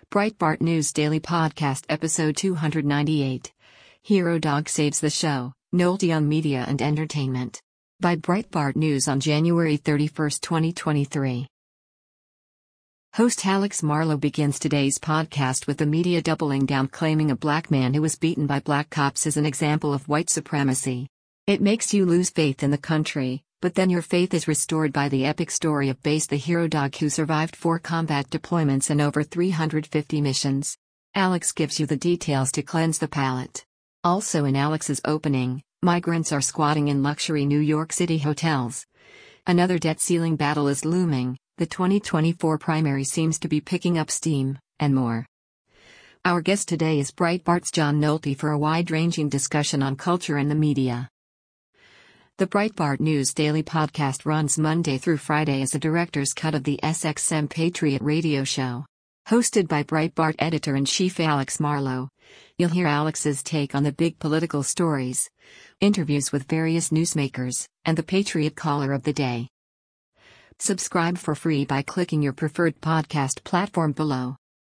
Breitbart News Daily Podcast Episode 298. Hero Dog Saves the Show, Nolte on Media and Entertainment. By Breitbart News on January 31, 2023. Host Alex Marlow begins today's podcast with the media doubling down, claiming a black man who was beaten by black cops is an example of white supremacy. It makes you lose faith in the country, but then your faith is restored by the epic story of Base the Hero Dog, who survived 4 combat deployments and over 350 missions. Alex gives you the details to cleanse the palate. Also in Alex's opening, migrants are squatting in luxury New York City hotels. Another debt ceiling battle is looming, the 2024 primary seems to be picking up steam, and more. Our guest today is Breitbart's John Nolte for a wide-ranging discussion on culture and the media. The Breitbart News Daily Podcast runs Monday through Friday as a director's cut of the SXM Patriot radio show. Hosted by Breitbart editor-in-chief Alex Marlow, you'll hear Alex's take on the big political stories, interviews with various newsmakers, and the Patriot Caller of the Day. Subscribe for free by clicking your preferred podcast platform below.